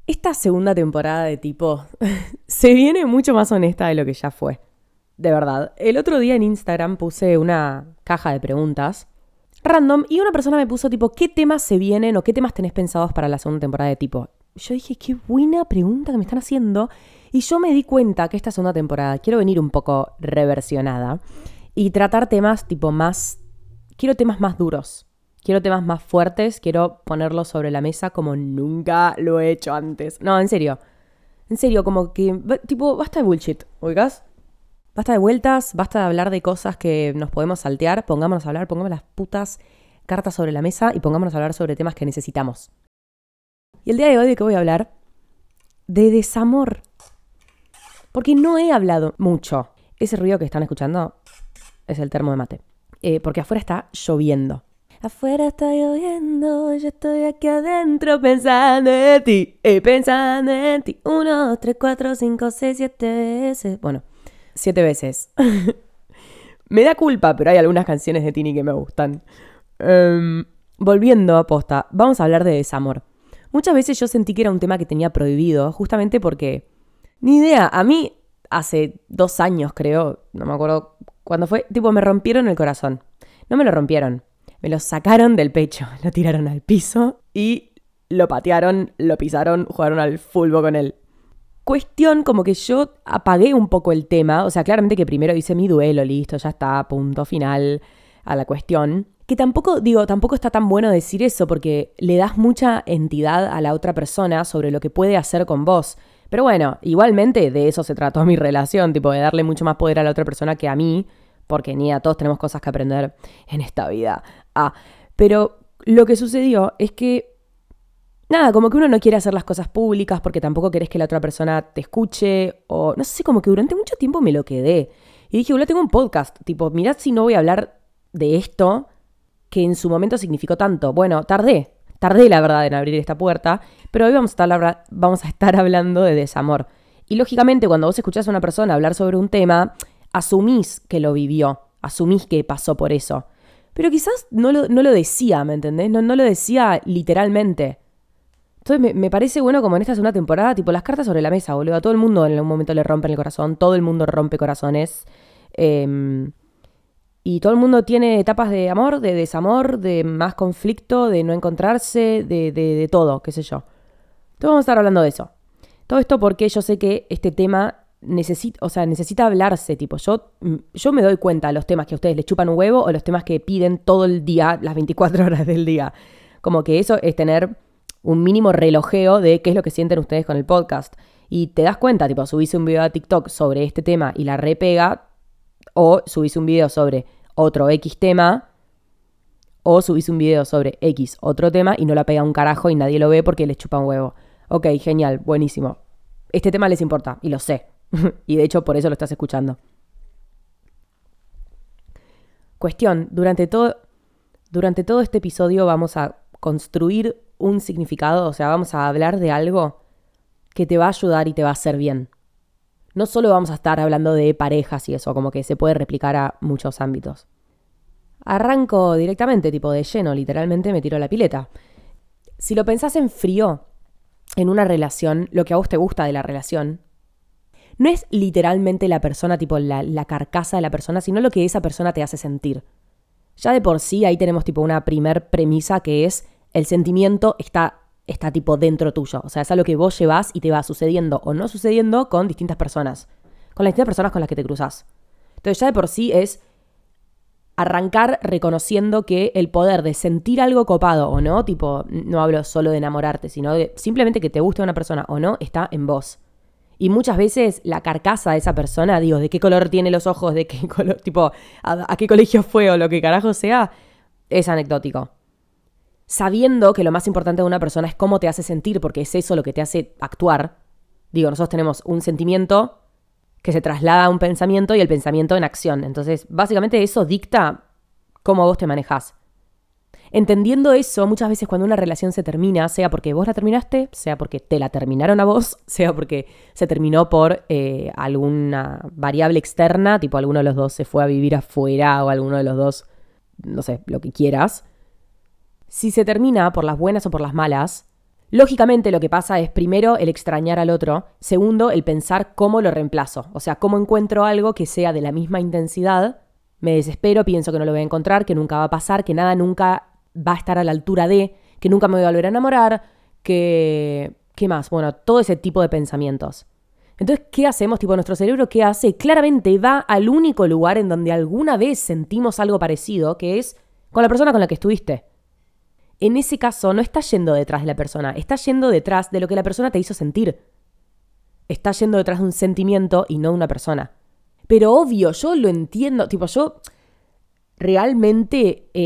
Esta segunda temporada de Tipo se viene mucho más honesta de lo que ya fue. De verdad. El otro día en Instagram puse una caja de preguntas random y una persona me puso tipo, ¿qué temas se vienen o qué temas tenés pensados para la segunda temporada de Tipo? Yo dije, qué buena pregunta que me están haciendo. Y yo me di cuenta que esta segunda temporada quiero venir un poco reversionada y tratar temas tipo más... Quiero temas más duros. Quiero temas más fuertes, quiero ponerlos sobre la mesa como nunca lo he hecho antes. No, en serio. En serio, como que, tipo, basta de bullshit, ¿oigas? Basta de vueltas, basta de hablar de cosas que nos podemos saltear. Pongámonos a hablar, pongamos las putas cartas sobre la mesa y pongámonos a hablar sobre temas que necesitamos. Y el día de hoy, ¿de qué voy a hablar? De desamor. Porque no he hablado mucho. Ese ruido que están escuchando es el termo de mate. Porque afuera está lloviendo. Afuera está lloviendo, yo estoy aquí adentro pensando en ti, pensando en ti. 1, 2, 3, 4, 5, 6, 7 veces. Bueno, 7 veces. Me da culpa, pero hay algunas canciones de Tini que me gustan. Volviendo a posta, vamos a hablar de desamor. Muchas veces yo sentí que era un tema que tenía prohibido, justamente porque, ni idea, a mí hace 2 años creo, no me acuerdo cuándo fue, tipo me rompieron el corazón. No me lo rompieron. Me lo sacaron del pecho, lo tiraron al piso y lo patearon, lo pisaron, jugaron al fútbol con él. Cuestión como que yo apagué un poco el tema, o sea, claramente que primero hice mi duelo, listo, ya está, punto final a la cuestión. Que tampoco está tan bueno decir eso porque le das mucha entidad a la otra persona sobre lo que puede hacer con vos. Pero bueno, igualmente de eso se trató mi relación, tipo de darle mucho más poder a la otra persona que a mí, porque ni a todos tenemos cosas que aprender en esta vida. Pero lo que sucedió es que, nada, como que uno no quiere hacer las cosas públicas porque tampoco querés que la otra persona te escuche, o no sé, como que durante mucho tiempo me lo quedé. Y dije, tengo un podcast, tipo, mirad si no voy a hablar de esto que en su momento significó tanto. Bueno, tardé la verdad en abrir esta puerta, pero hoy vamos a estar hablando de desamor. Y lógicamente cuando vos escuchás a una persona hablar sobre un tema, asumís que lo vivió, asumís que pasó por eso. Pero quizás no lo decía, ¿me entendés? No lo decía literalmente. Entonces me parece bueno como en esta segunda temporada, tipo las cartas sobre la mesa, boludo. A todo el mundo en algún momento le rompen el corazón, todo el mundo rompe corazones. Y todo el mundo tiene etapas de amor, de desamor, de más conflicto, de no encontrarse, de todo, qué sé yo. Entonces vamos a estar hablando de eso. Todo esto porque yo sé que este tema necesita hablarse, tipo, yo me doy cuenta de los temas que a ustedes les chupan un huevo o los temas que piden todo el día, las 24 horas del día. Como que eso es tener un mínimo relojeo de qué es lo que sienten ustedes con el podcast. Y te das cuenta, tipo, subís un video a TikTok sobre este tema y la repega, o subís un video sobre otro X tema, o subís un video sobre X otro tema y no la pega un carajo y nadie lo ve porque les chupa un huevo. Ok, genial, buenísimo. Este tema les importa, y lo sé. Y de hecho por eso lo estás escuchando. Cuestión, durante todo este episodio vamos a construir un significado, o sea, vamos a hablar de algo que te va a ayudar y te va a hacer bien. No solo vamos a estar hablando de parejas y eso, como que se puede replicar a muchos ámbitos. Arranco directamente, tipo de lleno, literalmente me tiro a la pileta. Si lo pensás en frío, en una relación, lo que a vos te gusta de la relación, no es literalmente la persona, tipo la carcasa de la persona, sino lo que esa persona te hace sentir. Ya de por sí ahí tenemos tipo una primer premisa que es el sentimiento está tipo dentro tuyo. O sea, es algo que vos llevás y te va sucediendo o no sucediendo con distintas personas. Con las distintas personas con las que te cruzás. Entonces ya de por sí es arrancar reconociendo que el poder de sentir algo copado o no, tipo, no hablo solo de enamorarte, sino de simplemente que te guste una persona o no, está en vos. Y muchas veces la carcasa de esa persona, digo, de qué color tiene los ojos, de qué color, tipo, a qué colegio fue o lo que carajo sea, es anecdótico. Sabiendo que lo más importante de una persona es cómo te hace sentir, porque es eso lo que te hace actuar. Digo, nosotros tenemos un sentimiento que se traslada a un pensamiento y el pensamiento en acción. Entonces, básicamente eso dicta cómo vos te manejás. Entendiendo eso, muchas veces cuando una relación se termina, sea porque vos la terminaste, sea porque te la terminaron a vos, sea porque se terminó por alguna variable externa, tipo alguno de los dos se fue a vivir afuera o alguno de los dos, no sé, lo que quieras. Si se termina por las buenas o por las malas, Lógicamente lo que pasa es, primero, el extrañar al otro. Segundo, el pensar cómo lo reemplazo. O sea, cómo encuentro algo que sea de la misma intensidad. Me desespero, pienso que no lo voy a encontrar, que nunca va a pasar, que nada nunca va a estar a la altura de, que nunca me voy a volver a enamorar, que... ¿Qué más? Bueno, todo ese tipo de pensamientos. Entonces, ¿qué hacemos? Tipo, nuestro cerebro, ¿qué hace? Claramente va al único lugar en donde alguna vez sentimos algo parecido, que es con la persona con la que estuviste. En ese caso, no estás yendo detrás de la persona, estás yendo detrás de lo que la persona te hizo sentir. Estás yendo detrás de un sentimiento y no de una persona. Pero obvio, yo lo entiendo, tipo, yo realmente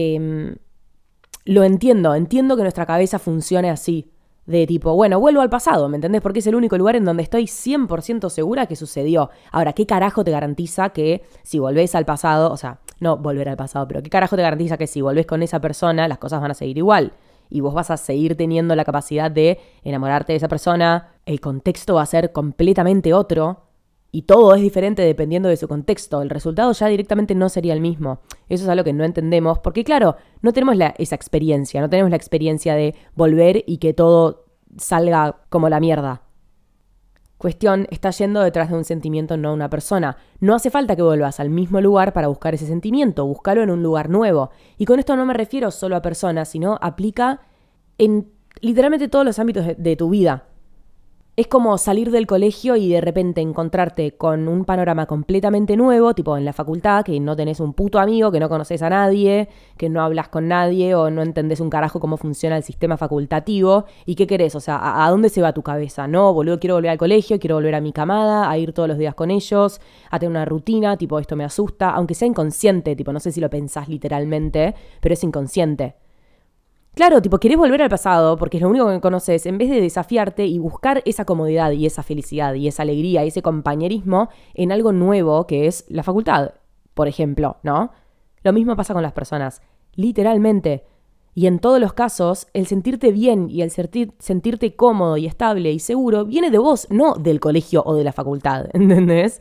lo entiendo que nuestra cabeza funcione así. De tipo, bueno, vuelvo al pasado, ¿me entendés? Porque es el único lugar en donde estoy 100% segura que sucedió. Ahora, ¿qué carajo te garantiza que si volvés al pasado, o sea, no volver al pasado, pero qué carajo te garantiza que si volvés con esa persona, las cosas van a seguir igual? Y vos vas a seguir teniendo la capacidad de enamorarte de esa persona, el contexto va a ser completamente otro, y todo es diferente dependiendo de su contexto. El resultado ya directamente no sería el mismo. Eso es algo que no entendemos porque, claro, no tenemos esa experiencia. No tenemos la experiencia de volver y que todo salga como la mierda. Cuestión, estás yendo detrás de un sentimiento, no una persona. No hace falta que vuelvas al mismo lugar para buscar ese sentimiento. Búscalo en un lugar nuevo. Y con esto no me refiero solo a personas, sino aplica en literalmente todos los ámbitos de tu vida. Es como salir del colegio y de repente encontrarte con un panorama completamente nuevo, tipo en la facultad, que no tenés un puto amigo, que no conoces a nadie, que no hablas con nadie o no entendés un carajo cómo funciona el sistema facultativo. ¿Y qué querés? O sea, ¿a dónde se va tu cabeza? No, boludo, quiero volver al colegio, quiero volver a mi camada, a ir todos los días con ellos, a tener una rutina, tipo esto me asusta, aunque sea inconsciente, tipo no sé si lo pensás literalmente, pero es inconsciente. Claro, tipo, querés volver al pasado porque es lo único que conoces, en vez de desafiarte y buscar esa comodidad y esa felicidad y esa alegría y ese compañerismo en algo nuevo que es la facultad, por ejemplo, ¿no? Lo mismo pasa con las personas, literalmente. Y en todos los casos, el sentirte bien y el sentirte cómodo y estable y seguro viene de vos, no del colegio o de la facultad, ¿entendés?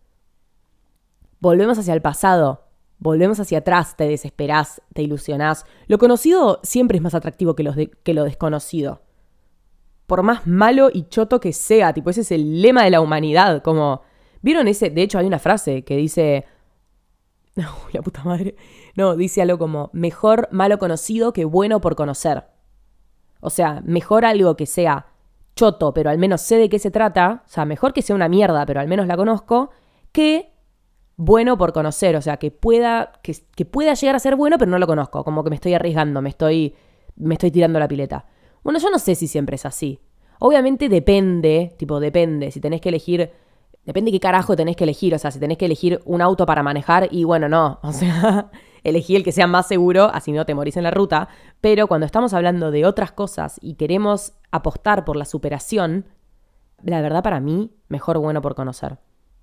Volvemos hacia el pasado. Volvemos hacia atrás, te desesperás, te ilusionás. Lo conocido siempre es más atractivo que lo desconocido. Por más malo y choto que sea, tipo, ese es el lema de la humanidad. Como, ¿vieron ese? De hecho, hay una frase que dice... No, la puta madre. No, dice algo como, mejor malo conocido que bueno por conocer. O sea, mejor algo que sea choto, pero al menos sé de qué se trata. O sea, mejor que sea una mierda, pero al menos la conozco, que... bueno por conocer, o sea, que pueda llegar a ser bueno, pero no lo conozco, como que me estoy arriesgando, me estoy tirando la pileta. Bueno, yo no sé si siempre es así. Obviamente depende, si tenés que elegir, depende qué carajo tenés que elegir, o sea, si tenés que elegir un auto para manejar, y bueno, no, o sea, elegí el que sea más seguro, así no te morís en la ruta, pero cuando estamos hablando de otras cosas y queremos apostar por la superación, la verdad para mí, mejor bueno por conocer.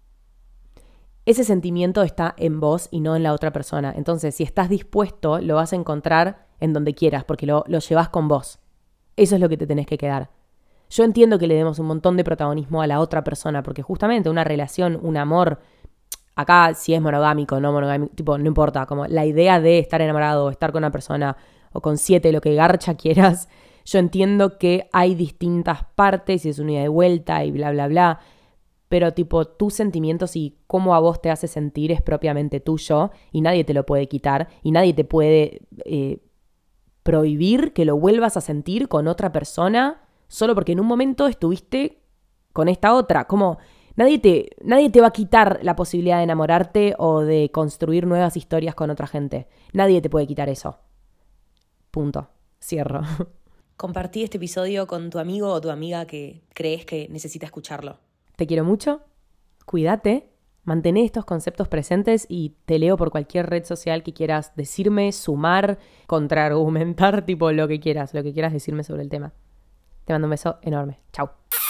Ese sentimiento está en vos y no en la otra persona. Entonces, si estás dispuesto, lo vas a encontrar en donde quieras, porque lo llevas con vos. Eso es lo que te tenés que quedar. Yo entiendo que le demos un montón de protagonismo a la otra persona, porque justamente una relación, un amor, acá si es monogámico, no monogámico, tipo, no importa, como la idea de estar enamorado o estar con una persona o con 7, lo que garcha quieras, yo entiendo que hay distintas partes y es una ida y vuelta y bla, bla, bla. Pero tipo, tus sentimientos y cómo a vos te hace sentir es propiamente tuyo y nadie te lo puede quitar y nadie te puede prohibir que lo vuelvas a sentir con otra persona solo porque en un momento estuviste con esta otra. Como nadie te va a quitar la posibilidad de enamorarte o de construir nuevas historias con otra gente. Nadie te puede quitar eso. Punto. Cierro. Compartí este episodio con tu amigo o tu amiga que crees que necesita escucharlo. Te quiero mucho, cuídate, mantén estos conceptos presentes y te leo por cualquier red social que quieras decirme, sumar, contraargumentar, tipo lo que quieras decirme sobre el tema. Te mando un beso enorme. Chau.